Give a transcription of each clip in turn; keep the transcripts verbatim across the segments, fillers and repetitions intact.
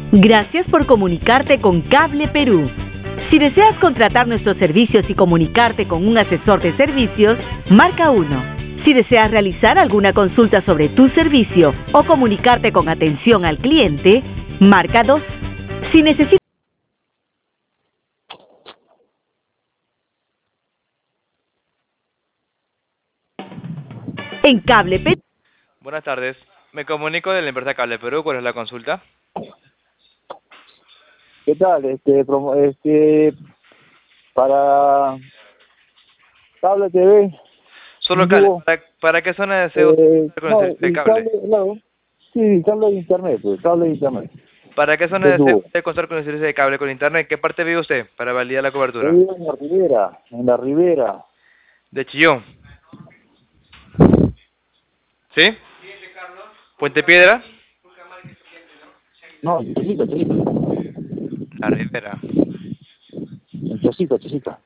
Gracias por comunicarte con Cable Perú. Si deseas contratar nuestros servicios y comunicarte con un asesor de servicios, marca uno. Si deseas realizar alguna consulta sobre tu servicio o comunicarte con atención al cliente, marca dos. Si necesitas en Cable Perú. Buenas tardes. Me comunico de la empresa Cable Perú. ¿Cuál es la consulta? ¿Qué tal? Este, promo- este, para Cable T V, Solo un cable. dúo, ¿Para, para qué zona desea usted eh, con el no, servicio de y cable? cable, no, sí, cable de internet, pues, cable de internet, ¿Para qué zona de desea dúo. usted contar con el servicio de cable con internet? ¿Qué parte vive usted para validar la Yo cobertura? vivo en la Ribera, en la Ribera, De Chillón. ¿Sí? Puente Piedra. no, en Chosica, Chosica, La Ribera. en Chosica, Chosica.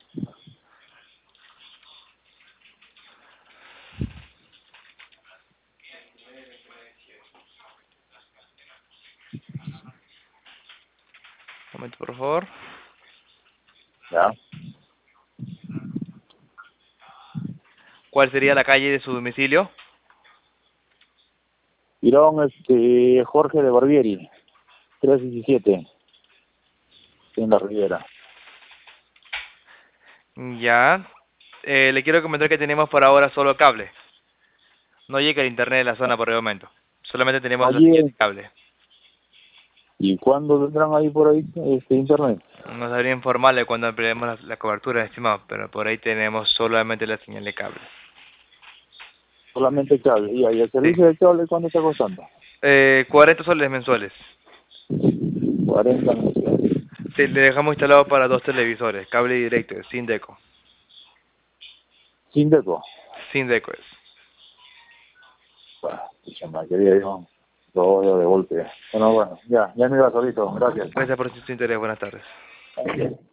Un momento, por favor. Ya. ¿Cuál sería la calle de su domicilio? Girón, este, Jorge de Barbieri, trescientos diecisiete, en la Ribera. Ya. Eh, le quiero comentar que tenemos por ahora solo cable. No llega el internet de la zona por el momento. Solamente tenemos la Allí, señal de en- cable. ¿y cuándo vendrán ahí por ahí, este, internet? No sabría informarle cuando ampliemos la, la cobertura, estimado, pero por ahí tenemos solamente la señal de cable. Solamente cable, y ahí el Sí. servicio de cable, ¿cuánto está costando? Eh, cuarenta soles mensuales. cuarenta mensuales. Sí, le dejamos instalado para dos televisores, cable directo, sin deco. Sin deco. Sin deco es. Bueno, pucha madre, quería yo lo odio de golpe. Bueno, bueno, ya, ya me iba solito, gracias. Gracias por su interés, buenas tardes.